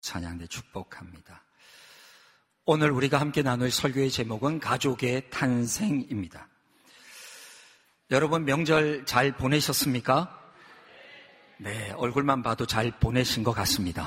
찬양대 축복합니다. 오늘 우리가 함께 나눌 설교의 제목은 가족의 탄생입니다. 여러분 명절 잘 보내셨습니까? 네, 얼굴만 봐도 잘 보내신 것 같습니다.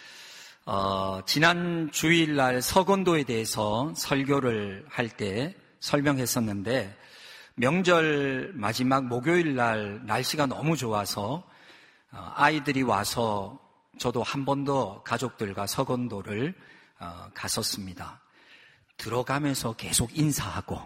지난 주일날 서건도에 대해서 설교를 할 때 설명했었는데 명절 마지막 목요일날 날씨가 너무 좋아서 아이들이 와서 저도 한 번 더 가족들과 서건도를 갔었습니다. 들어가면서 계속 인사하고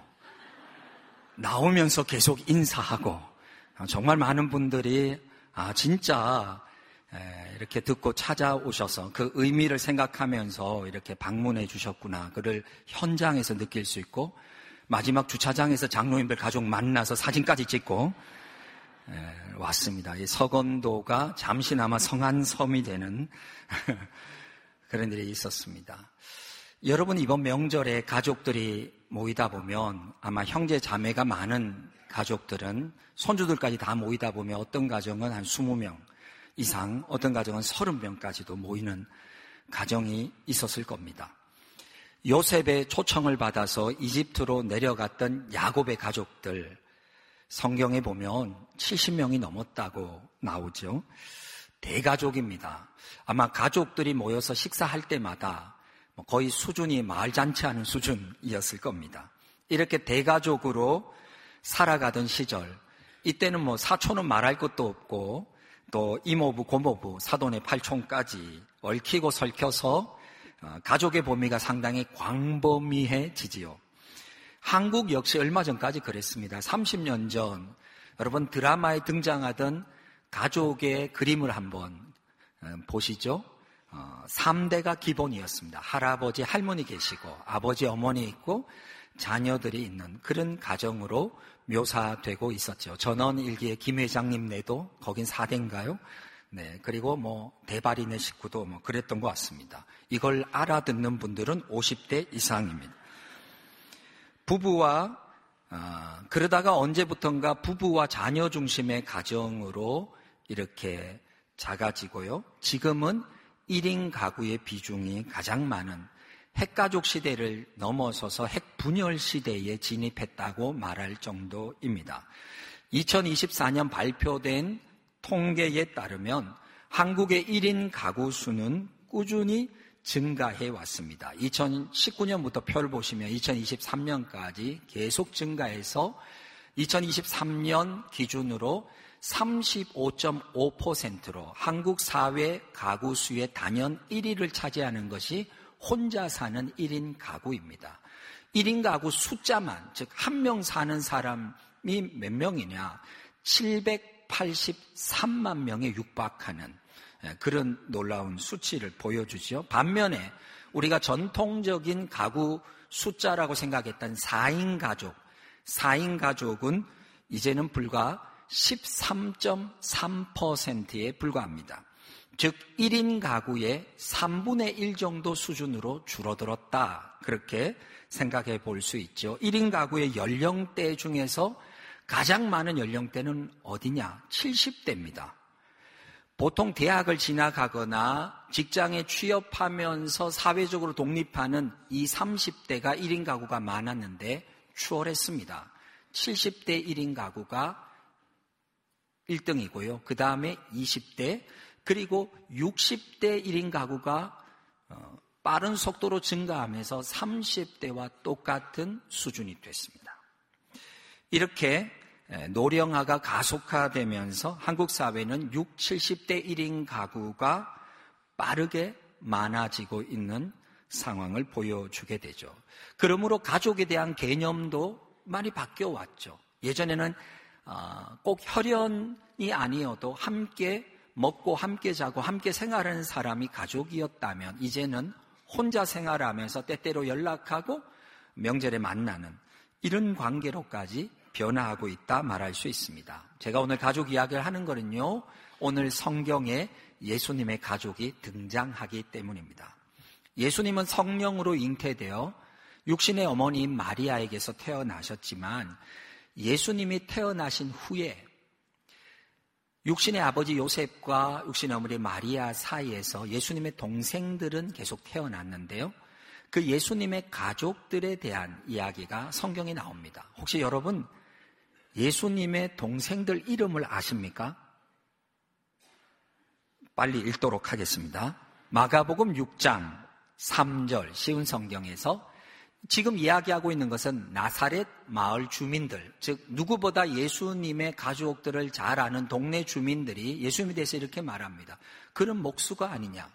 나오면서 계속 인사하고 정말 많은 분들이 진짜 이렇게 듣고 찾아오셔서 그 의미를 생각하면서 이렇게 방문해 주셨구나. 그를 현장에서 느낄 수 있고 마지막 주차장에서 장로님들 가족 만나서 사진까지 찍고 왔습니다. 이 서건도가 잠시나마 성한섬이 되는 그런 일이 있었습니다. 여러분 이번 명절에 가족들이 모이다 보면 아마 형제 자매가 많은 가족들은 손주들까지 다 모이다 보면 어떤 가정은 한 20명 이상, 어떤 가정은 30명까지도 모이는 가정이 있었을 겁니다. 요셉의 초청을 받아서 이집트로 내려갔던 야곱의 가족들, 성경에 보면 70명이 넘었다고 나오죠. 대가족입니다. 아마 가족들이 모여서 식사할 때마다 거의 수준이 마을 잔치하는 수준이었을 겁니다. 이렇게 대가족으로 살아가던 시절, 이때는 사촌은 말할 것도 없고 또 이모부, 고모부, 사돈의 팔촌까지 얽히고 설켜서 가족의 범위가 상당히 광범위해지지요. 한국 역시 얼마 전까지 그랬습니다. 30년 전 여러분 드라마에 등장하던 가족의 그림을 한번 보시죠. 3대가 기본이었습니다. 할아버지, 할머니 계시고 아버지, 어머니 있고 자녀들이 있는 그런 가정으로 묘사되고 있었죠. 전원일기의 김 회장님네도 거긴 4대인가요? 네, 그리고 대발이네 식구도 그랬던 것 같습니다. 이걸 알아듣는 분들은 50대 이상입니다. 부부와 그러다가 언제부턴가 부부와 자녀 중심의 가정으로 이렇게 작아지고요. 지금은 1인 가구의 비중이 가장 많은 핵가족 시대를 넘어서서 핵분열 시대에 진입했다고 말할 정도입니다. 2024년 발표된 통계에 따르면 한국의 1인 가구 수는 꾸준히 증가해 왔습니다. 2019년부터 표를 보시면 2023년까지 계속 증가해서 2023년 기준으로 35.5%로 한국 사회 가구 수의 단연 1위를 차지하는 것이 혼자 사는 1인 가구입니다. 1인 가구 숫자만, 즉 한 명 사는 사람이 몇 명이냐? 783만 명에 육박하는 그런 놀라운 수치를 보여주죠. 반면에 우리가 전통적인 가구 숫자라고 생각했던 4인 가족은 이제는 불과 13.3%에 불과합니다. 즉 1인 가구의 3분의 1 정도 수준으로 줄어들었다. 그렇게 생각해 볼 수 있죠. 1인 가구의 연령대 중에서 가장 많은 연령대는 어디냐? 70대입니다. 보통 대학을 진학하거나 직장에 취업하면서 사회적으로 독립하는 이 30대가 1인 가구가 많았는데 추월했습니다. 70대 1인 가구가 1등이고요. 그 다음에 20대, 그리고 60대 1인 가구가 빠른 속도로 증가하면서 30대와 똑같은 수준이 됐습니다. 이렇게 노령화가 가속화되면서 한국 사회는 60, 70대 1인 가구가 빠르게 많아지고 있는 상황을 보여주게 되죠. 그러므로 가족에 대한 개념도 많이 바뀌어 왔죠. 예전에는 꼭 혈연이 아니어도 함께 먹고 함께 자고 함께 생활하는 사람이 가족이었다면 이제는 혼자 생활하면서 때때로 연락하고 명절에 만나는 이런 관계로까지 변화하고 있다 말할 수 있습니다. 제가 오늘 가족 이야기를 하는 거는요, 오늘 성경에 예수님의 가족이 등장하기 때문입니다. 예수님은 성령으로 잉태되어 육신의 어머니인 마리아에게서 태어나셨지만 예수님이 태어나신 후에 육신의 아버지 요셉과 육신의 어머니 마리아 사이에서 예수님의 동생들은 계속 태어났는데요. 그 예수님의 가족들에 대한 이야기가 성경에 나옵니다. 혹시 여러분 예수님의 동생들 이름을 아십니까? 빨리 읽도록 하겠습니다. 마가복음 6장 3절 쉬운 성경에서 지금 이야기하고 있는 것은 나사렛 마을 주민들, 즉 누구보다 예수님의 가족들을 잘 아는 동네 주민들이 예수님에 대해서 이렇게 말합니다. 그는 목수가 아니냐?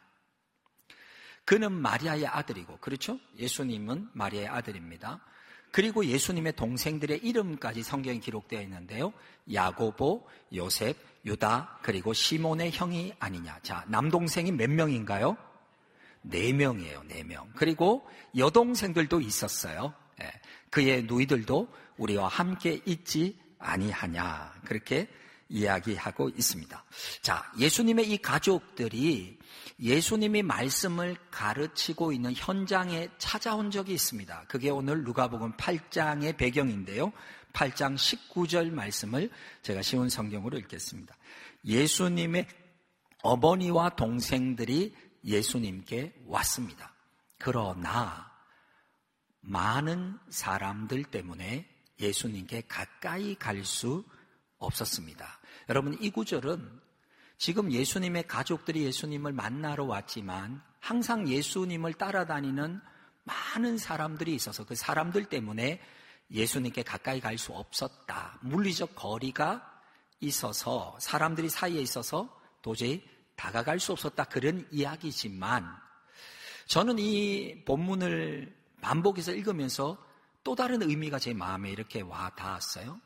그는 마리아의 아들이고, 그렇죠? 예수님은 마리아의 아들입니다. 그리고 예수님의 동생들의 이름까지 성경에 기록되어 있는데요. 야고보, 요셉, 유다, 그리고 시몬의 형이 아니냐. 자, 남동생이 몇 명인가요? 4명이에요, 4명. 그리고 여동생들도 있었어요. 그의 누이들도 우리와 함께 있지 아니하냐. 그렇게 이야기하고 있습니다. 자, 예수님의 이 가족들이 예수님이 말씀을 가르치고 있는 현장에 찾아온 적이 있습니다. 그게 오늘 누가복음 8장의 배경인데요. 8장 19절 말씀을 제가 쉬운 성경으로 읽겠습니다. 예수님의 어머니와 동생들이 예수님께 왔습니다. 그러나 많은 사람들 때문에 예수님께 가까이 갈 수 없었습니다. 여러분, 이 구절은 지금 예수님의 가족들이 예수님을 만나러 왔지만 항상 예수님을 따라다니는 많은 사람들이 있어서 그 사람들 때문에 예수님께 가까이 갈 수 없었다. 물리적 거리가 있어서 사람들이 사이에 있어서 도저히 다가갈 수 없었다. 그런 이야기지만 저는 이 본문을 반복해서 읽으면서 또 다른 의미가 제 마음에 이렇게 와 닿았어요.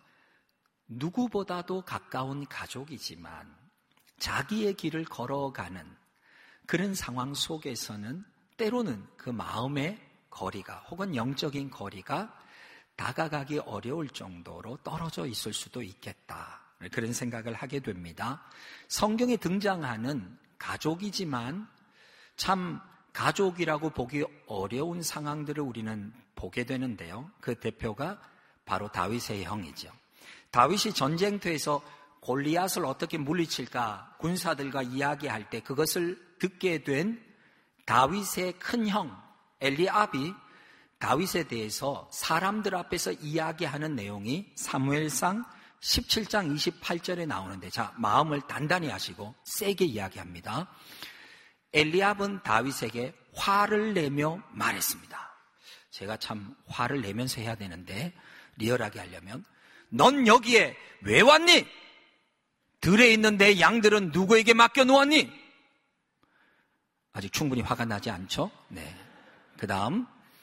누구보다도 가까운 가족이지만 자기의 길을 걸어가는 그런 상황 속에서는 때로는 그 마음의 거리가 혹은 영적인 거리가 다가가기 어려울 정도로 떨어져 있을 수도 있겠다. 그런 생각을 하게 됩니다. 성경에 등장하는 가족이지만 참 가족이라고 보기 어려운 상황들을 우리는 보게 되는데요. 그 대표가 바로 다윗의 형이죠. 다윗이 전쟁터에서 골리앗을 어떻게 물리칠까 군사들과 이야기할 때 그것을 듣게 된 다윗의 큰 형 엘리압이 다윗에 대해서 사람들 앞에서 이야기하는 내용이 사무엘상 17장 28절에 나오는데, 자, 마음을 단단히 하시고 세게 이야기합니다. 엘리압은 다윗에게 화를 내며 말했습니다. 제가 참 화를 내면서 해야 되는데 리얼하게 하려면 넌 여기에 왜 왔니? 들에 있는 내 양들은 누구에게 맡겨 놓았니? 아직 충분히 화가 나지 않죠? 네. 그 다음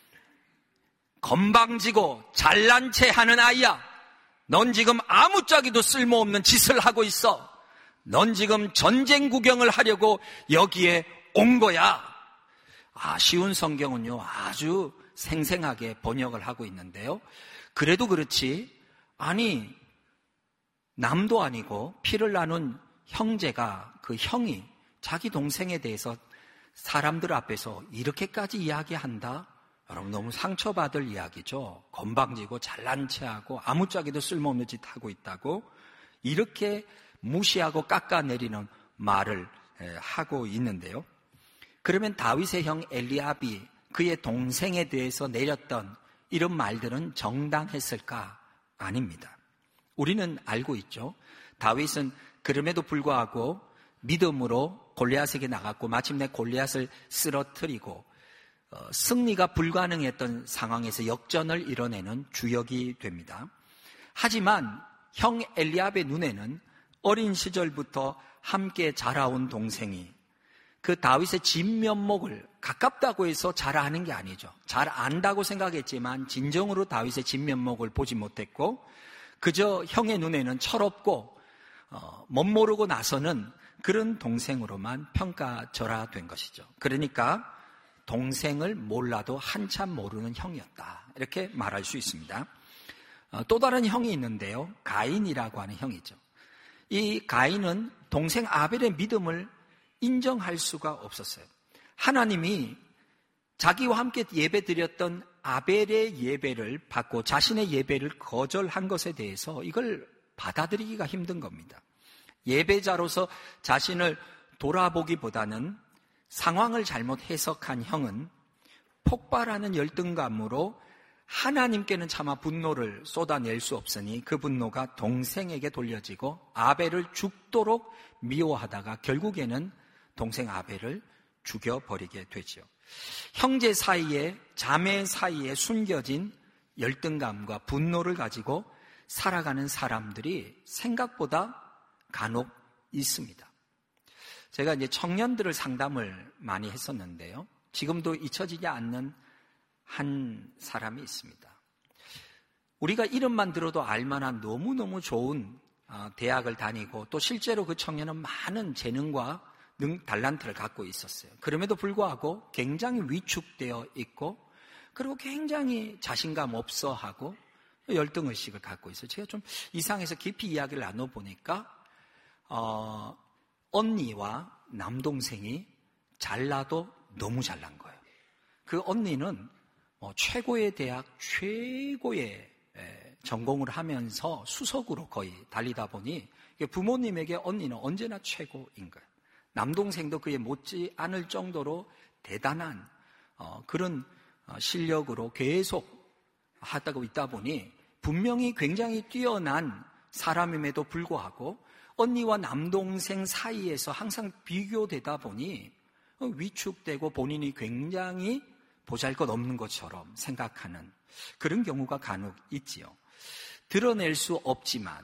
건방지고 잘난 체 하는 아이야. 넌 지금 아무짝에도 쓸모없는 짓을 하고 있어. 넌 지금 전쟁 구경을 하려고 여기에 온 거야. 쉬운 성경은요 아주 생생하게 번역을 하고 있는데요. 그래도 그렇지, 아니 남도 아니고 피를 나눈 형제가, 그 형이 자기 동생에 대해서 사람들 앞에서 이렇게까지 이야기한다? 여러분, 너무 상처받을 이야기죠. 건방지고 잘난 체하고 아무짝에도 쓸모없는 짓 하고 있다고 이렇게 무시하고 깎아내리는 말을 하고 있는데요. 그러면 다윗의 형 엘리압이 그의 동생에 대해서 내렸던 이런 말들은 정당했을까? 아닙니다. 우리는 알고 있죠. 다윗은 그럼에도 불구하고 믿음으로 골리앗에게 나갔고 마침내 골리앗을 쓰러뜨리고 승리가 불가능했던 상황에서 역전을 이뤄내는 주역이 됩니다. 하지만 형 엘리압의 눈에는 어린 시절부터 함께 자라온 동생이 그 다윗의 진면목을 가깝다고 해서 잘 아는 게 아니죠. 잘 안다고 생각했지만 진정으로 다윗의 진면목을 보지 못했고 그저 형의 눈에는 철없고 멋모르고 나서는 그런 동생으로만 평가절하된 것이죠. 그러니까 동생을 몰라도 한참 모르는 형이었다, 이렇게 말할 수 있습니다. 또 다른 형이 있는데요. 가인이라고 하는 형이죠. 이 가인은 동생 아벨의 믿음을 인정할 수가 없었어요. 하나님이 자기와 함께 예배드렸던 아벨의 예배를 받고 자신의 예배를 거절한 것에 대해서 이걸 받아들이기가 힘든 겁니다. 예배자로서 자신을 돌아보기보다는 상황을 잘못 해석한 형은 폭발하는 열등감으로 하나님께는 차마 분노를 쏟아낼 수 없으니 그 분노가 동생에게 돌려지고 아벨을 죽도록 미워하다가 결국에는 동생 아벨을 죽여버리게 되죠. 형제 사이에, 자매 사이에 숨겨진 열등감과 분노를 가지고 살아가는 사람들이 생각보다 간혹 있습니다. 제가 이제 청년들을 상담을 많이 했었는데요. 지금도 잊혀지지 않는 한 사람이 있습니다. 우리가 이름만 들어도 알만한 너무너무 좋은 대학을 다니고 또 실제로 그 청년은 많은 재능과 달란트를 갖고 있었어요. 그럼에도 불구하고 굉장히 위축되어 있고 그리고 굉장히 자신감 없어하고 열등의식을 갖고 있어요. 제가 좀 이상해서 깊이 이야기를 나눠보니까 언니와 남동생이 잘나도 너무 잘난 거예요. 그 언니는 최고의 대학, 최고의 전공을 하면서 수석으로 거의 달리다 보니 부모님에게 언니는 언제나 최고인 거예요. 남동생도 그에 못지 않을 정도로 대단한 그런 실력으로 계속 하다가 있다 보니 분명히 굉장히 뛰어난 사람임에도 불구하고 언니와 남동생 사이에서 항상 비교되다 보니 위축되고 본인이 굉장히 보잘것없는 것처럼 생각하는 그런 경우가 간혹 있지요. 드러낼 수 없지만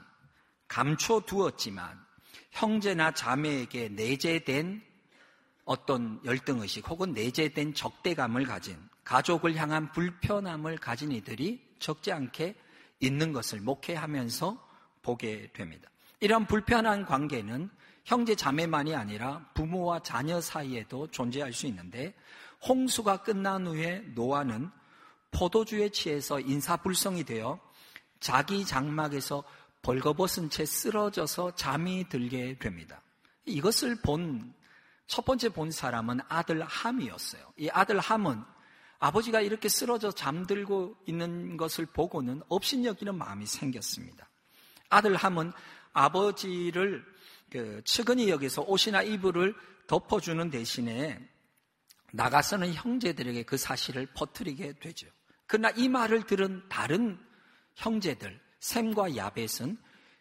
감춰두었지만 형제나 자매에게 내재된 어떤 열등의식 혹은 내재된 적대감을 가진 가족을 향한 불편함을 가진 이들이 적지 않게 있는 것을 목회하면서 보게 됩니다. 이런 불편한 관계는 형제 자매만이 아니라 부모와 자녀 사이에도 존재할 수 있는데 홍수가 끝난 후에 노아는 포도주에 취해서 인사불성이 되어 자기 장막에서 벌거벗은 채 쓰러져서 잠이 들게 됩니다. 이것을 첫 번째 본 사람은 아들 함이었어요. 이 아들 함은 아버지가 이렇게 쓰러져 잠들고 있는 것을 보고는 업신여기는 마음이 생겼습니다. 아들 함은 아버지를 측은히 여기서 옷이나 이불을 덮어주는 대신에 나가서는 형제들에게 그 사실을 퍼뜨리게 되죠. 그러나 이 말을 들은 다른 형제들 셈과 야벳은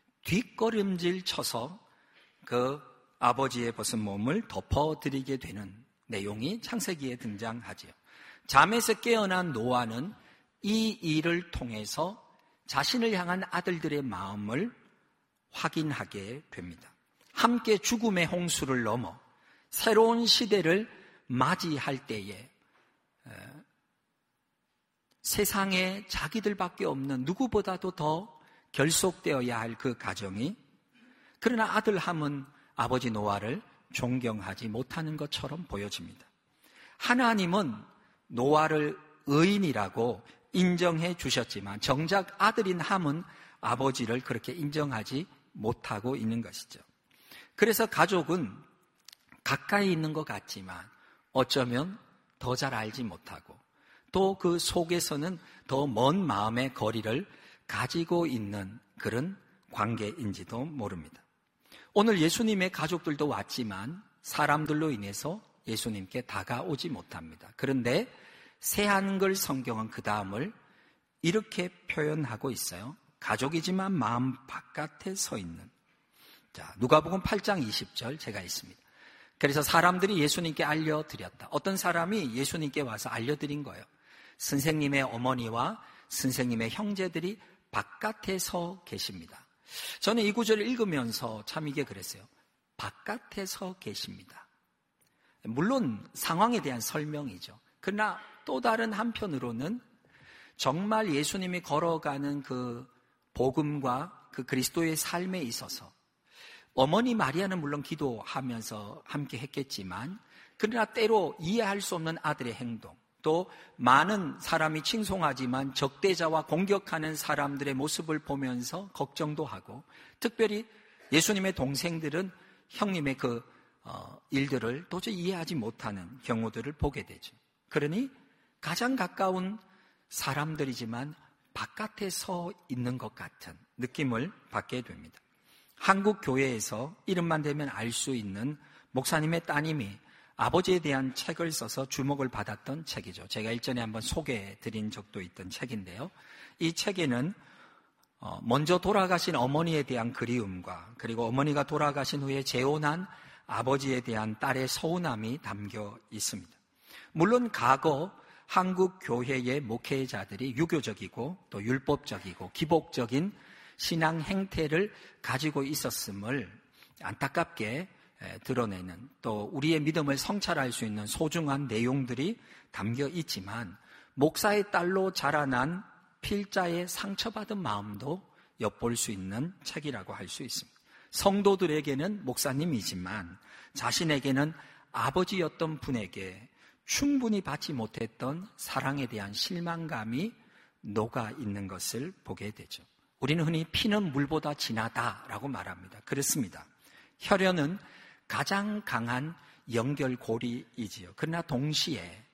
뒷걸음질 쳐서 그 아버지의 벗은 몸을 덮어드리게 되는 내용이 창세기에 등장하지요. 잠에서 깨어난 노아는 이 일을 통해서 자신을 향한 아들들의 마음을 확인하게 됩니다. 함께 죽음의 홍수를 넘어 새로운 시대를 맞이할 때에 세상에 자기들밖에 없는 누구보다도 더 결속되어야 할 그 가정이 그러나 아들 함은 아버지 노아를 존경하지 못하는 것처럼 보여집니다. 하나님은 노아를 의인이라고 인정해 주셨지만 정작 아들인 함은 아버지를 그렇게 인정하지 못하고 있는 것이죠. 그래서 가족은 가까이 있는 것 같지만 어쩌면 더 잘 알지 못하고 또 그 속에서는 더 먼 마음의 거리를 가지고 있는 그런 관계인지도 모릅니다. 오늘 예수님의 가족들도 왔지만 사람들로 인해서 예수님께 다가오지 못합니다. 그런데 새한글 성경은 그 다음을 이렇게 표현하고 있어요. 가족이지만 마음 바깥에 서 있는. 자, 누가복음 8장 20절 제가 있습니다. 그래서 사람들이 예수님께 알려드렸다. 어떤 사람이 예수님께 와서 알려드린 거예요. 선생님의 어머니와 선생님의 형제들이 바깥에 서 계십니다. 저는 이 구절을 읽으면서 참 이게 그랬어요. 바깥에 서 계십니다. 물론 상황에 대한 설명이죠. 그러나 또 다른 한편으로는 정말 예수님이 걸어가는 그 복음과 그 그리스도의 삶에 있어서 어머니 마리아는 물론 기도하면서 함께 했겠지만 그러나 때로 이해할 수 없는 아들의 행동 또 많은 사람이 칭송하지만 적대자와 공격하는 사람들의 모습을 보면서 걱정도 하고 특별히 예수님의 동생들은 형님의 그 일들을 도저히 이해하지 못하는 경우들을 보게 되죠. 그러니 가장 가까운 사람들이지만 바깥에 서 있는 것 같은 느낌을 받게 됩니다. 한국 교회에서 이름만 대면 알 수 있는 목사님의 따님이 아버지에 대한 책을 써서 주목을 받았던 책이죠. 제가 일전에 한번 소개해 드린 적도 있던 책인데요. 이 책에는 먼저 돌아가신 어머니에 대한 그리움과 그리고 어머니가 돌아가신 후에 재혼한 아버지에 대한 딸의 서운함이 담겨 있습니다. 물론 과거 한국 교회의 목회자들이 유교적이고 또 율법적이고 기복적인 신앙 행태를 가지고 있었음을 안타깝게 드러내는, 또 우리의 믿음을 성찰할 수 있는 소중한 내용들이 담겨 있지만 목사의 딸로 자라난 필자의 상처받은 마음도 엿볼 수 있는 책이라고 할 수 있습니다. 성도들에게는 목사님이지만 자신에게는 아버지였던 분에게 충분히 받지 못했던 사랑에 대한 실망감이 녹아 있는 것을 보게 되죠. 우리는 흔히 피는 물보다 진하다라고 말합니다. 그렇습니다. 혈연은 가장 강한 연결고리이지요. 그러나 동시에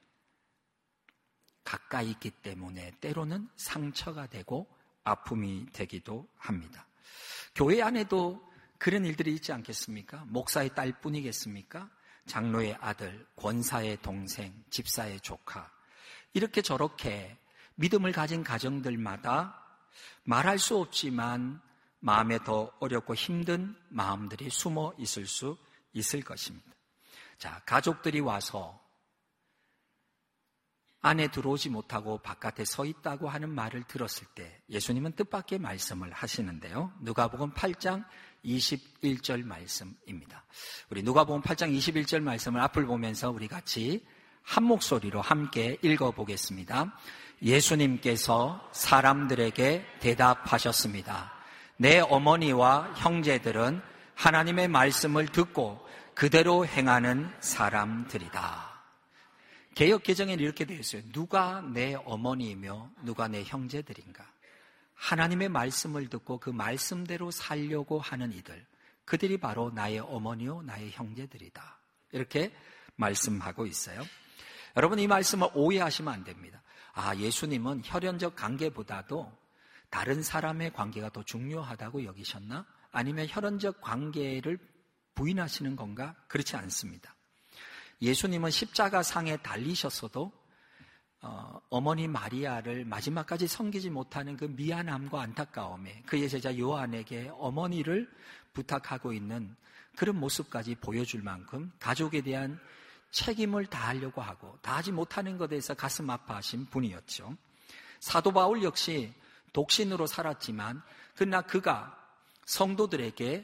가까이 있기 때문에 때로는 상처가 되고 아픔이 되기도 합니다. 교회 안에도 그런 일들이 있지 않겠습니까? 목사의 딸뿐이겠습니까? 장로의 아들, 권사의 동생, 집사의 조카, 이렇게 저렇게 믿음을 가진 가정들마다 말할 수 없지만 마음에 더 어렵고 힘든 마음들이 숨어 있을 수 있을 것입니다. 자, 가족들이 와서 안에 들어오지 못하고 바깥에 서 있다고 하는 말을 들었을 때 예수님은 뜻밖의 말씀을 하시는데요. 누가복음 8장 21절 말씀입니다. 우리 누가복음 8장 21절 말씀을 앞을 보면서 우리 같이 한 목소리로 함께 읽어보겠습니다. 예수님께서 사람들에게 대답하셨습니다. 내 어머니와 형제들은 하나님의 말씀을 듣고 그대로 행하는 사람들이다. 개역 개정에는 이렇게 되어 있어요. 누가 내 어머니이며 누가 내 형제들인가? 하나님의 말씀을 듣고 그 말씀대로 살려고 하는 이들, 그들이 바로 나의 어머니요 나의 형제들이다. 이렇게 말씀하고 있어요. 여러분, 이 말씀을 오해하시면 안 됩니다. 예수님은 혈연적 관계보다도 다른 사람의 관계가 더 중요하다고 여기셨나? 아니면 혈연적 관계를 부인하시는 건가? 그렇지 않습니다. 예수님은 십자가 상에 달리셨어도 어머니 마리아를 마지막까지 섬기지 못하는 그 미안함과 안타까움에 그의 제자 요한에게 어머니를 부탁하고 있는 그런 모습까지 보여줄 만큼 가족에 대한 책임을 다하려고 하고 다하지 못하는 것에 대해서 가슴 아파하신 분이었죠. 사도 바울 역시 독신으로 살았지만 그러나 그가 성도들에게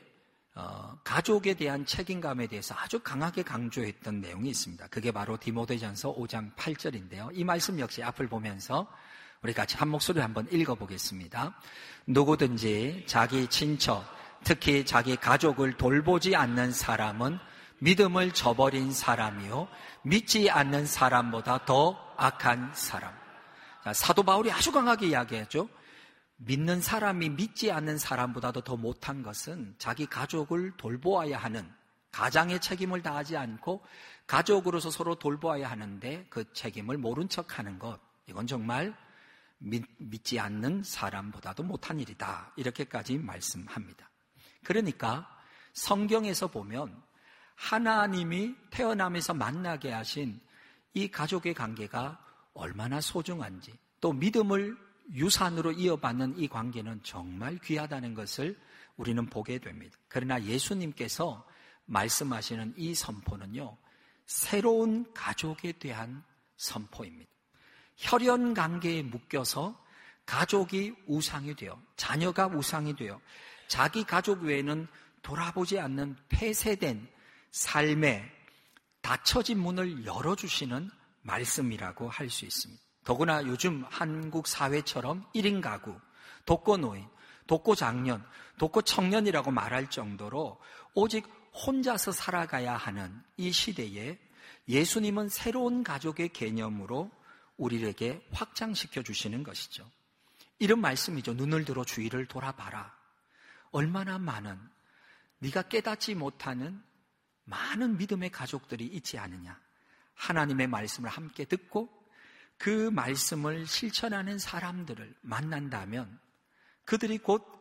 가족에 대한 책임감에 대해서 아주 강하게 강조했던 내용이 있습니다. 그게 바로 디모데전서 5장 8절인데요. 이 말씀 역시 앞을 보면서 우리 같이 한 목소리로 한번 읽어보겠습니다. 누구든지 자기 친척, 특히 자기 가족을 돌보지 않는 사람은 믿음을 저버린 사람이요 믿지 않는 사람보다 더 악한 사람. 사도 바울이 아주 강하게 이야기하죠. 믿는 사람이 믿지 않는 사람보다도 더 못한 것은 자기 가족을 돌보아야 하는, 가장의 책임을 다하지 않고 가족으로서 서로 돌보아야 하는데 그 책임을 모른 척하는 것, 이건 정말 믿지 않는 사람보다도 못한 일이다. 이렇게까지 말씀합니다. 그러니까 성경에서 보면 하나님이 태어나면서 만나게 하신 이 가족의 관계가 얼마나 소중한지, 또 믿음을 유산으로 이어받는 이 관계는 정말 귀하다는 것을 우리는 보게 됩니다. 그러나 예수님께서 말씀하시는 이 선포는요, 새로운 가족에 대한 선포입니다. 혈연 관계에 묶여서 가족이 우상이 되어, 자녀가 우상이 되어 자기 가족 외에는 돌아보지 않는 폐쇄된 삶에 닫혀진 문을 열어주시는 말씀이라고 할 수 있습니다. 더구나 요즘 한국 사회처럼 1인 가구, 독거노인, 독거장년, 독거청년이라고 말할 정도로 오직 혼자서 살아가야 하는 이 시대에 예수님은 새로운 가족의 개념으로 우리에게 확장시켜 주시는 것이죠. 이런 말씀이죠. 눈을 들어 주위를 돌아봐라. 얼마나 많은, 네가 깨닫지 못하는 많은 믿음의 가족들이 있지 않느냐. 하나님의 말씀을 함께 듣고 그 말씀을 실천하는 사람들을 만난다면 그들이 곧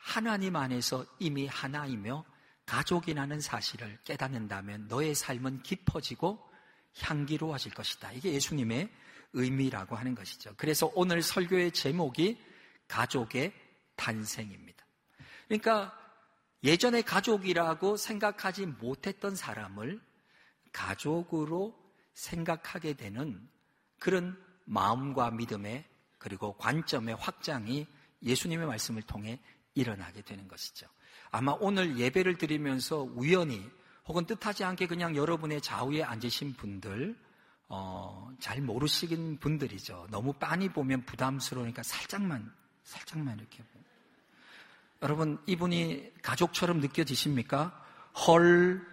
하나님 안에서 이미 하나이며 가족이라는 사실을 깨닫는다면 너의 삶은 깊어지고 향기로워질 것이다. 이게 예수님의 의미라고 하는 것이죠. 그래서 오늘 설교의 제목이 가족의 탄생입니다. 그러니까 예전에 가족이라고 생각하지 못했던 사람을 가족으로 생각하게 되는 그런 마음과 믿음의 그리고 관점의 확장이 예수님의 말씀을 통해 일어나게 되는 것이죠. 아마 오늘 예배를 드리면서 우연히 혹은 뜻하지 않게 그냥 여러분의 좌우에 앉으신 분들 잘 모르시는 분들이죠. 너무 빤히 보면 부담스러우니까 살짝만 이렇게. 여러분, 이분이 가족처럼 느껴지십니까? 헐.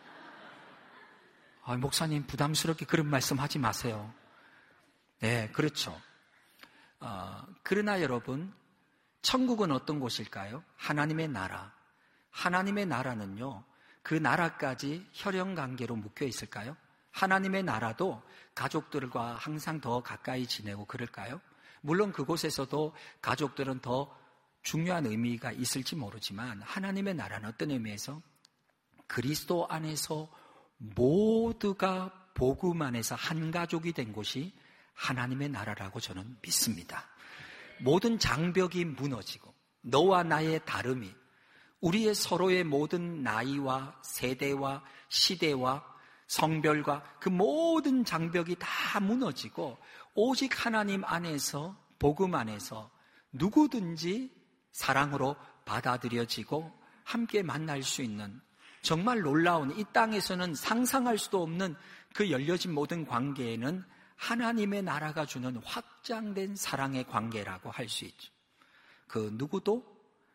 목사님 부담스럽게 그런 말씀 하지 마세요. 네, 그렇죠. 그러나 여러분, 천국은 어떤 곳일까요? 하나님의 나라. 하나님의 나라는요, 그 나라까지 혈연관계로 묶여 있을까요? 하나님의 나라도 가족들과 항상 더 가까이 지내고 그럴까요? 물론 그곳에서도 가족들은 더 중요한 의미가 있을지 모르지만 하나님의 나라는 어떤 의미에서 그리스도 안에서 모두가 복음 안에서 한 가족이 된 곳이 하나님의 나라라고 저는 믿습니다. 모든 장벽이 무너지고 너와 나의 다름이 우리의 서로의 모든 나이와 세대와 시대와 성별과 그 모든 장벽이 다 무너지고 오직 하나님 안에서 복음 안에서 누구든지 사랑으로 받아들여지고 함께 만날 수 있는 정말 놀라운 이 땅에서는 상상할 수도 없는 그 열려진 모든 관계에는 하나님의 나라가 주는 확장된 사랑의 관계라고 할 수 있죠. 그 누구도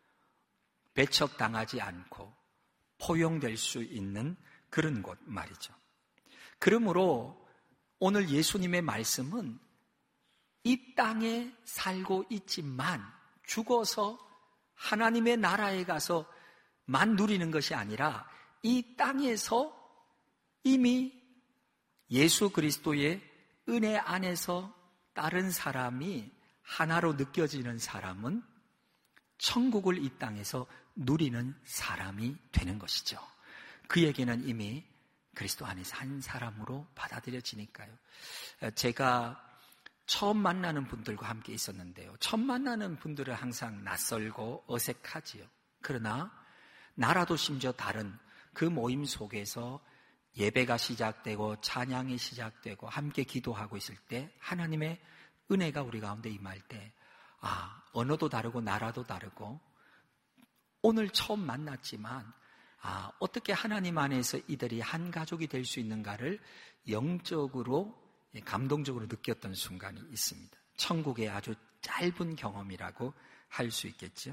배척당하지 않고 포용될 수 있는 그런 곳 말이죠. 그러므로 오늘 예수님의 말씀은 이 땅에 살고 있지만 죽어서 하나님의 나라에 가서만 누리는 것이 아니라 이 땅에서 이미 예수 그리스도의 은혜 안에서 다른 사람이 하나로 느껴지는 사람은 천국을 이 땅에서 누리는 사람이 되는 것이죠. 그에게는 이미 그리스도 안에서 한 사람으로 받아들여지니까요. 제가 처음 만나는 분들과 함께 있었는데요. 처음 만나는 분들은 항상 낯설고 어색하지요. 그러나 나라도 심지어 다른 그 모임 속에서 예배가 시작되고 찬양이 시작되고 함께 기도하고 있을 때 하나님의 은혜가 우리 가운데 임할 때 언어도 다르고 나라도 다르고 오늘 처음 만났지만 어떻게 하나님 안에서 이들이 한 가족이 될 수 있는가를 영적으로 감동적으로 느꼈던 순간이 있습니다. 천국의 아주 짧은 경험이라고 할 수 있겠죠.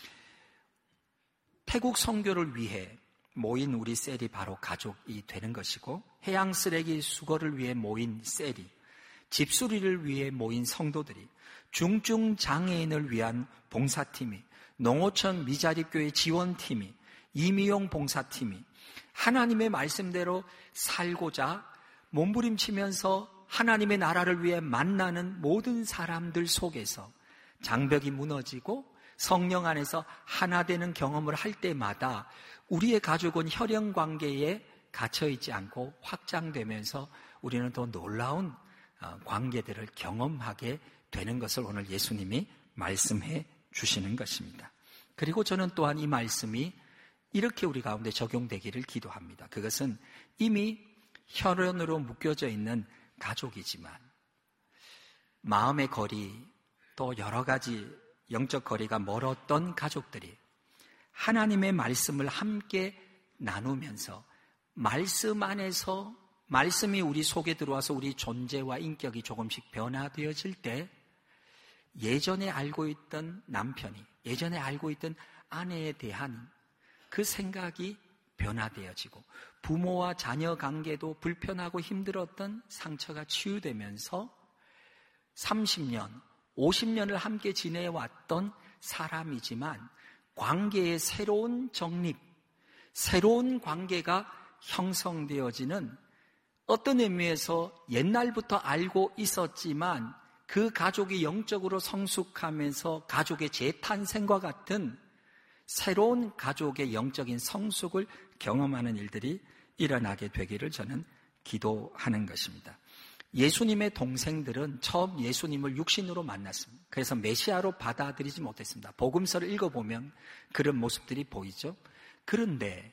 태국 선교를 위해 모인 우리 셀이 바로 가족이 되는 것이고 해양 쓰레기 수거를 위해 모인 셀이 집수리를 위해 모인 성도들이 중증 장애인을 위한 봉사팀이 농어촌 미자립교회 지원팀이 이미용 봉사팀이 하나님의 말씀대로 살고자 몸부림치면서 하나님의 나라를 위해 만나는 모든 사람들 속에서 장벽이 무너지고 성령 안에서 하나 되는 경험을 할 때마다 우리의 가족은 혈연 관계에 갇혀있지 않고 확장되면서 우리는 더 놀라운 관계들을 경험하게 되는 것을 오늘 예수님이 말씀해 주시는 것입니다. 그리고 저는 또한 이 말씀이 이렇게 우리 가운데 적용되기를 기도합니다. 그것은 이미 혈연으로 묶여져 있는 가족이지만 마음의 거리 또 여러 가지 영적 거리가 멀었던 가족들이 하나님의 말씀을 함께 나누면서 말씀 안에서 말씀이 우리 속에 들어와서 우리 존재와 인격이 조금씩 변화되어질 때 예전에 알고 있던 남편이 예전에 알고 있던 아내에 대한 그 생각이 변화되어지고 부모와 자녀 관계도 불편하고 힘들었던 상처가 치유되면서 30년, 50년을 함께 지내왔던 사람이지만 관계의 새로운 정립, 새로운 관계가 형성되어지는 어떤 의미에서 옛날부터 알고 있었지만 그 가족이 영적으로 성숙하면서 가족의 재탄생과 같은 새로운 가족의 영적인 성숙을 경험하는 일들이 일어나게 되기를 저는 기도하는 것입니다. 예수님의 동생들은 처음 예수님을 육신으로 만났습니다. 그래서 메시아로 받아들이지 못했습니다. 복음서를 읽어보면 그런 모습들이 보이죠. 그런데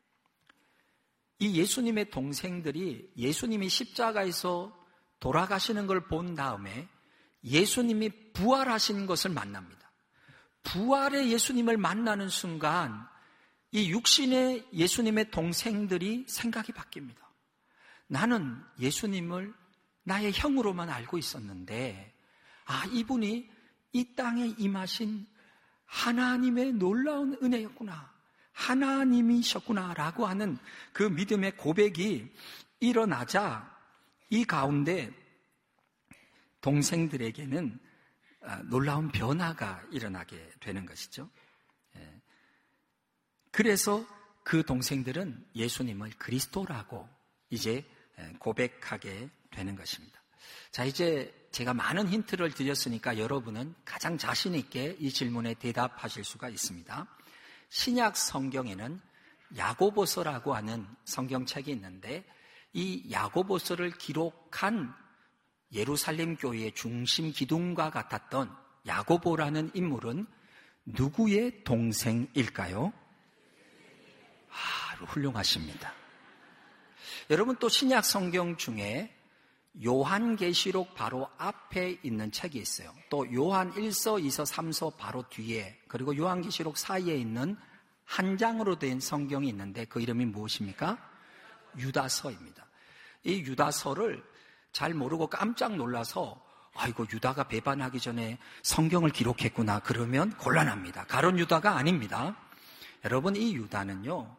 이 예수님의 동생들이 예수님이 십자가에서 돌아가시는 걸 본 다음에 예수님이 부활하신 것을 만납니다. 부활의 예수님을 만나는 순간 이 육신의 예수님의 동생들이 생각이 바뀝니다. 나는 예수님을 나의 형으로만 알고 있었는데 이분이 이 땅에 임하신 하나님의 놀라운 은혜였구나, 하나님이셨구나 라고 하는 그 믿음의 고백이 일어나자 이 가운데 동생들에게는 놀라운 변화가 일어나게 되는 것이죠. 그래서 그 동생들은 예수님을 그리스도라고 이제 고백하게 되는 것입니다. 자, 이제 제가 많은 힌트를 드렸으니까 여러분은 가장 자신 있게 이 질문에 대답하실 수가 있습니다. 신약 성경에는 야고보서라고 하는 성경책이 있는데 이 야고보서를 기록한 예루살렘 교회의 중심 기둥과 같았던 야고보라는 인물은 누구의 동생일까요? 훌륭하십니다. 여러분, 또 신약 성경 중에 요한계시록 바로 앞에 있는 책이 있어요. 또 요한 1서, 2서, 3서 바로 뒤에, 그리고 요한계시록 사이에 있는 한 장으로 된 성경이 있는데 그 이름이 무엇입니까? 유다서입니다. 이 유다서를 잘 모르고 깜짝 놀라서 아이고, 유다가 배반하기 전에 성경을 기록했구나 그러면 곤란합니다. 가룟 유다가 아닙니다. 여러분, 이 유다는요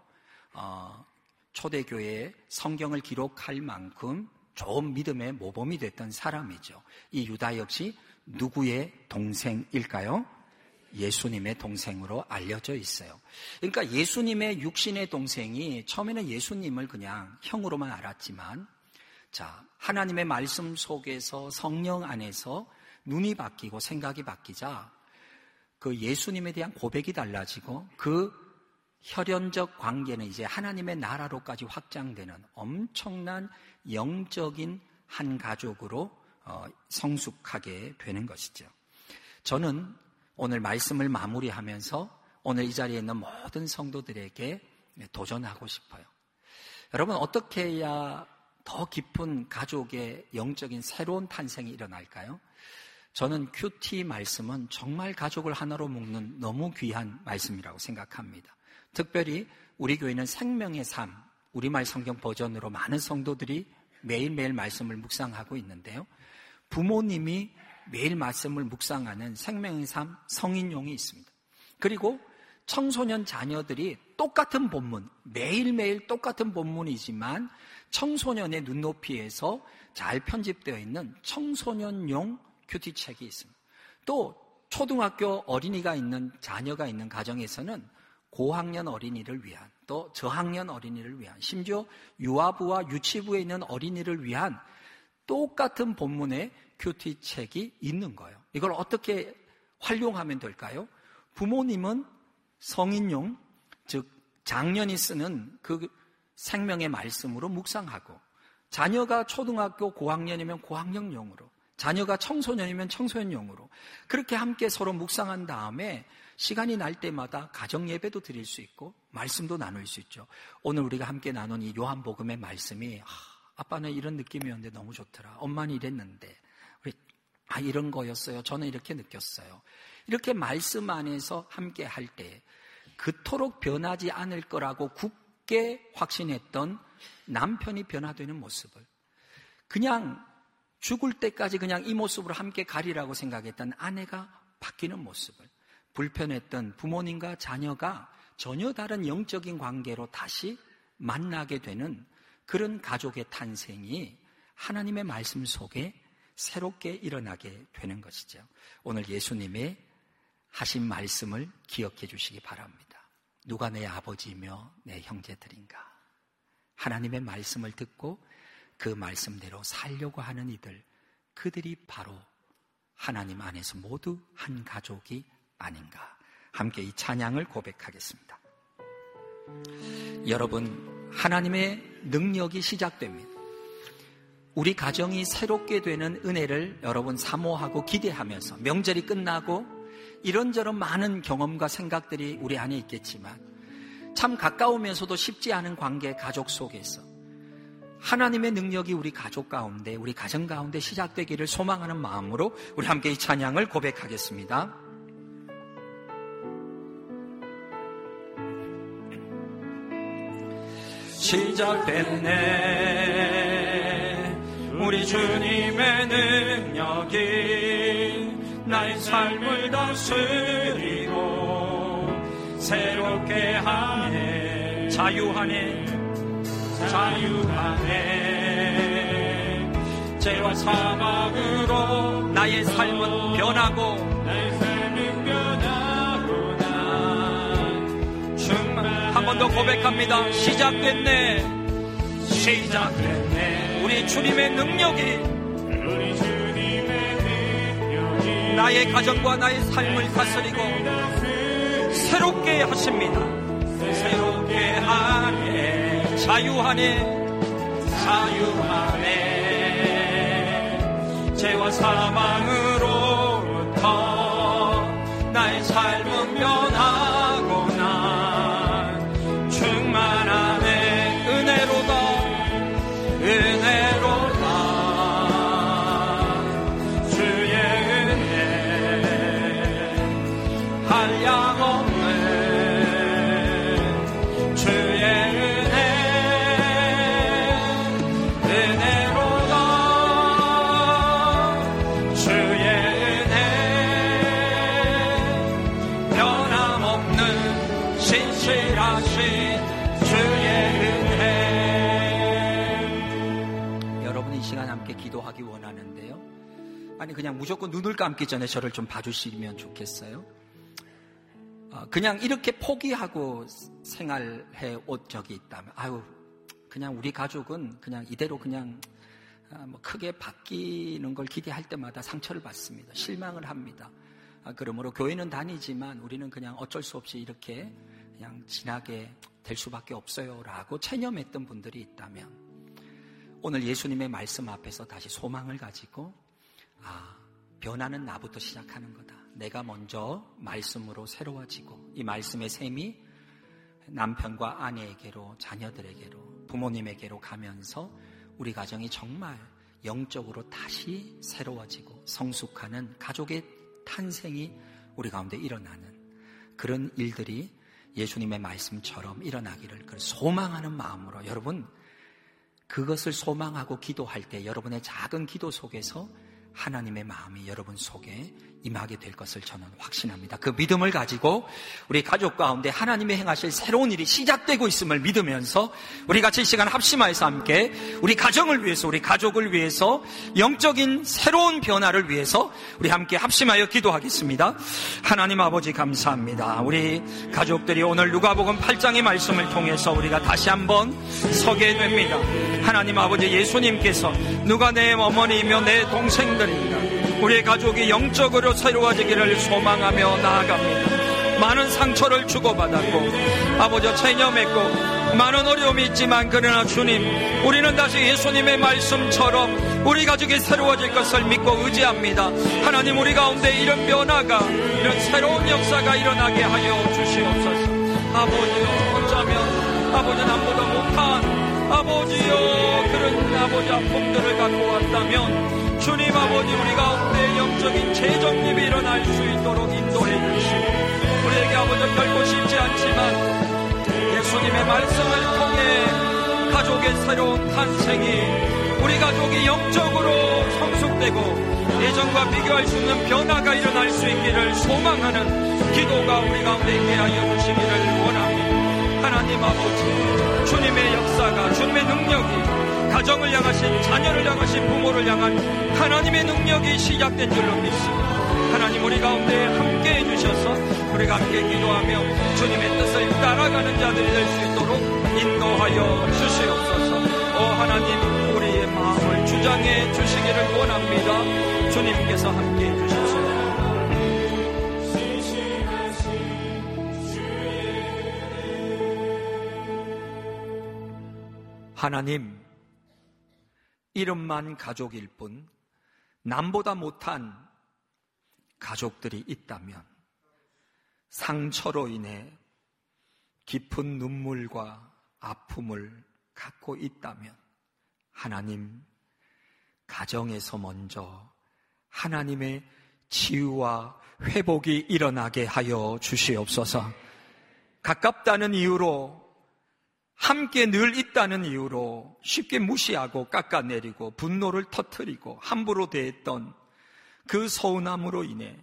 초대교회에 성경을 기록할 만큼 좋은 믿음의 모범이 됐던 사람이죠. 이 유다 역시 누구의 동생일까요? 예수님의 동생으로 알려져 있어요. 그러니까 예수님의 육신의 동생이 처음에는 예수님을 그냥 형으로만 알았지만, 자, 하나님의 말씀 속에서 성령 안에서 눈이 바뀌고 생각이 바뀌자 그 예수님에 대한 고백이 달라지고 그 혈연적 관계는 이제 하나님의 나라로까지 확장되는 엄청난 영적인 한 가족으로 성숙하게 되는 것이죠. 저는 오늘 말씀을 마무리하면서 오늘 이 자리에 있는 모든 성도들에게 도전하고 싶어요. 여러분, 어떻게 해야 더 깊은 가족의 영적인 새로운 탄생이 일어날까요? 저는 큐티 말씀은 정말 가족을 하나로 묶는 너무 귀한 말씀이라고 생각합니다. 특별히 우리 교회는 생명의 삶, 우리말 성경 버전으로 많은 성도들이 매일매일 말씀을 묵상하고 있는데요. 부모님이 매일 말씀을 묵상하는 생명의 삶 성인용이 있습니다. 그리고 청소년 자녀들이 똑같은 본문, 매일매일 똑같은 본문이지만 청소년의 눈높이에서 잘 편집되어 있는 청소년용 큐티책이 있습니다. 또 초등학교 어린이가 있는 자녀가 있는 가정에서는 고학년 어린이를 위한, 또 저학년 어린이를 위한, 심지어 유아부와 유치부에 있는 어린이를 위한 똑같은 본문의 큐티책이 있는 거예요. 이걸 어떻게 활용하면 될까요? 부모님은 성인용, 즉 장년이 쓰는 그 생명의 말씀으로 묵상하고, 자녀가 초등학교 고학년이면 고학년용으로, 자녀가 청소년이면 청소년용으로 그렇게 함께 서로 묵상한 다음에 시간이 날 때마다 가정 예배도 드릴 수 있고 말씀도 나눌 수 있죠. 오늘 우리가 함께 나눈 이 요한복음의 말씀이 아빠는 이런 느낌이었는데 너무 좋더라. 엄마는 이랬는데 우리 이런 거였어요. 저는 이렇게 느꼈어요. 이렇게 말씀 안에서 함께 할 때 그토록 변하지 않을 거라고 굳게 확신했던 남편이 변화되는 모습을, 그냥 죽을 때까지 그냥 이 모습으로 함께 가리라고 생각했던 아내가 바뀌는 모습을, 불편했던 부모님과 자녀가 전혀 다른 영적인 관계로 다시 만나게 되는 그런 가족의 탄생이 하나님의 말씀 속에 새롭게 일어나게 되는 것이죠. 오늘 예수님의 하신 말씀을 기억해 주시기 바랍니다. 누가 내 아버지이며 내 형제들인가? 하나님의 말씀을 듣고 그 말씀대로 살려고 하는 이들, 그들이 바로 하나님 안에서 모두 한 가족이 아닌가 함께 이 찬양을 고백하겠습니다. 여러분, 하나님의 능력이 시작됩니다. 우리 가정이 새롭게 되는 은혜를 여러분 사모하고 기대하면서 명절이 끝나고 이런저런 많은 경험과 생각들이 우리 안에 있겠지만 참 가까우면서도 쉽지 않은 관계, 가족 속에서 하나님의 능력이 우리 가족 가운데, 우리 가정 가운데 시작되기를 소망하는 마음으로 우리 함께 이 찬양을 고백하겠습니다. 시작됐네. 우리 주님의 능력이 나의 삶을 다스리고 새롭게 하네. 자유하네. 죄와 사망으로 나의 삶은 변하고 한 번 더 고백합니다. 시작됐네. 우리 주님의 능력이 나의 가정과 나의 삶을 다스리고 새롭게 하십니다. 새롭게 하네. 자유하네. 죄와 사망으로부터 나의 삶은 변하고나 충만하네. 은혜로다 주의 은혜 한량없네. 주의 은혜로다 주의 은혜 변함없는 신실하신 주의 은혜. 여러분, 이 시간 함께 기도하기 원하는데요. 아니, 그냥 무조건 눈을 감기 전에 저를 좀 봐주시면 좋겠어요. 그냥 이렇게 포기하고 생활해 온 적이 있다면, 그냥 우리 가족은 그냥 이대로 그냥 뭐 크게 바뀌는 걸 기대할 때마다 상처를 받습니다. 실망을 합니다. 그러므로 교회는 다니지만 우리는 그냥 어쩔 수 없이 이렇게 그냥 지나게 될 수밖에 없어요 라고 체념했던 분들이 있다면, 오늘 예수님의 말씀 앞에서 다시 소망을 가지고 변화는 나부터 시작하는 거다. 내가 먼저 말씀으로 새로워지고 이 말씀의 셈이 남편과 아내에게로, 자녀들에게로, 부모님에게로 가면서 우리 가정이 정말 영적으로 다시 새로워지고 성숙하는 가족의 탄생이 우리 가운데 일어나는 그런 일들이 예수님의 말씀처럼 일어나기를 소망하는 마음으로, 여러분, 그것을 소망하고 기도할 때 여러분의 작은 기도 속에서 하나님의 마음이 여러분 속에 임하게 될 것을 저는 확신합니다. 그 믿음을 가지고 우리 가족 가운데 하나님이 행하실 새로운 일이 시작되고 있음을 믿으면서 우리 같이 이 시간 합심하여서 함께 우리 가정을 위해서, 우리 가족을 위해서, 영적인 새로운 변화를 위해서 우리 함께 합심하여 기도하겠습니다. 하나님 아버지 감사합니다. 우리 가족들이 오늘 누가복음 8장의 말씀을 통해서 우리가 다시 한번 서게 됩니다. 하나님 아버지, 예수님께서 누가 내 어머니이며 내 동생들입니다. 우리의 가족이 영적으로 새로워지기를 소망하며 나아갑니다. 많은 상처를 주고받았고 아버지 체념했고 많은 어려움이 있지만, 그러나 주님, 우리는 다시 예수님의 말씀처럼 우리 가족이 새로워질 것을 믿고 의지합니다. 하나님, 우리 가운데 이런 변화가, 이런 새로운 역사가 일어나게 하여 주시옵소서. 아버지요, 어쩌면 아버지 남보다 못한 아버지요 그런 아버지 아픔들을 갖고 왔다면 주님 아버지, 우리 가운데 영적인 재정립이 일어날 수 있도록 인도해 주시고, 우리에게 아버지 결코 쉽지 않지만 예수님의 말씀을 통해 가족의 새로운 탄생이, 우리 가족이 영적으로 성숙되고 예전과 비교할 수 없는 변화가 일어날 수 있기를 소망하는 기도가 우리 가운데 있게 하여 주시기를 원합니다. 하나님 아버지, 주님의 역사가, 주님의 능력이 가정을 향하신, 자녀를 향하신, 부모를 향한 하나님의 능력이 시작된 줄로 믿습니다. 하나님, 우리 가운데 함께 해주셔서 우리가 함께 기도하며 주님의 뜻을 따라가는 자들이 될 수 있도록 인도하여 주시옵소서. 하나님, 우리의 마음을 주장해 주시기를 원합니다. 주님께서 함께 해주셔서 하나님, 이름만 가족일 뿐 남보다 못한 가족들이 있다면, 상처로 인해 깊은 눈물과 아픔을 갖고 있다면, 하나님, 가정에서 먼저 하나님의 치유와 회복이 일어나게 하여 주시옵소서. 가깝다는 이유로, 함께 늘 있다는 이유로 쉽게 무시하고 깎아내리고 분노를 터뜨리고 함부로 대했던 그 서운함으로 인해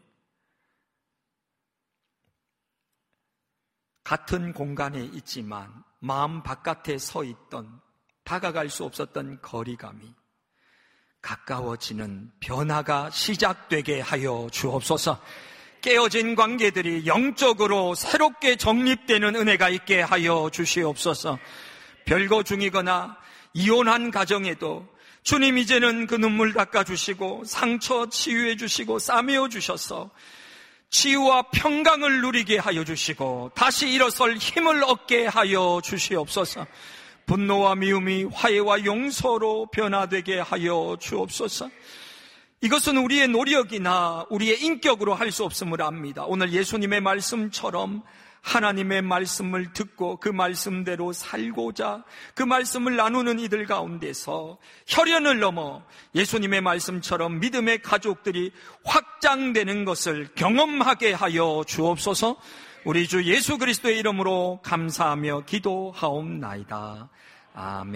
같은 공간에 있지만 마음 바깥에 서 있던, 다가갈 수 없었던 거리감이 가까워지는 변화가 시작되게 하여 주옵소서. 깨어진 관계들이 영적으로 새롭게 정립되는 은혜가 있게 하여 주시옵소서. 별거 중이거나 이혼한 가정에도 주님, 이제는 그 눈물 닦아주시고 상처 치유해 주시고 싸매어 주셔서 치유와 평강을 누리게 하여 주시고 다시 일어설 힘을 얻게 하여 주시옵소서. 분노와 미움이 화해와 용서로 변화되게 하여 주옵소서. 이것은 우리의 노력이나 우리의 인격으로 할 수 없음을 압니다. 오늘 예수님의 말씀처럼 하나님의 말씀을 듣고 그 말씀대로 살고자 그 말씀을 나누는 이들 가운데서 혈연을 넘어 예수님의 말씀처럼 믿음의 가족들이 확장되는 것을 경험하게 하여 주옵소서. 우리 주 예수 그리스도의 이름으로 감사하며 기도하옵나이다. 아멘.